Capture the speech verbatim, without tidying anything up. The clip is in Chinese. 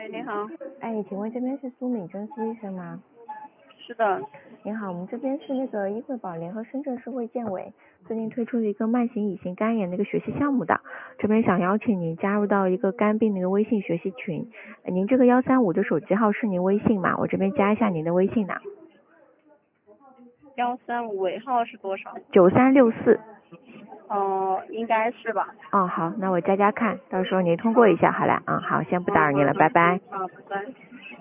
哎，你好。 哎，请问这边是苏敏珍苏医生吗？ 是的。 您好，我们这边是那个医惠保联合深圳市卫健委最近推出了一个慢性乙型肝炎的一个学习项目的，这边想邀请您加入到一个肝病的一个微信学习群。呃您这个幺三五的手机号是您微信吗？我这边加一下您的微信呢。 幺三五尾号是多少？ 九三六四。 哦，应该是吧。 哦，好，那我加加看，到时候您通过一下好了。嗯，好，先不打扰您了，拜拜。 啊，拜拜。